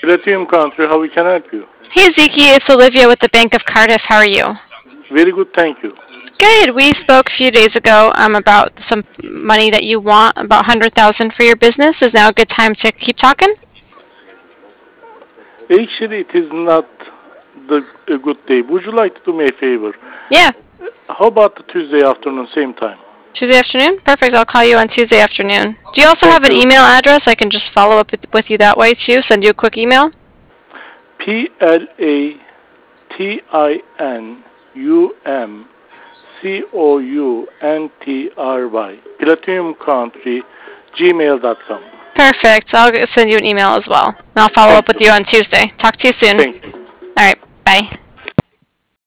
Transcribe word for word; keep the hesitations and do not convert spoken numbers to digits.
Platinum Country, how we can help you? Hey Ziki, it's Olivia with the Bank of Cardiff. How are you? Very good, thank you. Good. We spoke a few days ago um, about some money that you want, about one hundred thousand dollars for your business. Is now a good time to keep talking? Actually, it is not the a good day. Would you like to do me a favor? Yeah. How about the Tuesday afternoon, same time? Tuesday afternoon? Perfect. I'll call you on Tuesday afternoon. Do you also have Thank an you. email address? I can just follow up with, with you that way too. Send you a quick email. P L A T I N U M C O U N T R Y. Platinum Country, gmail dot com. Perfect. I'll g- send you an email as well. And I'll follow up Thank with you. you on Tuesday. Talk to you soon. Thank you. All right. Bye.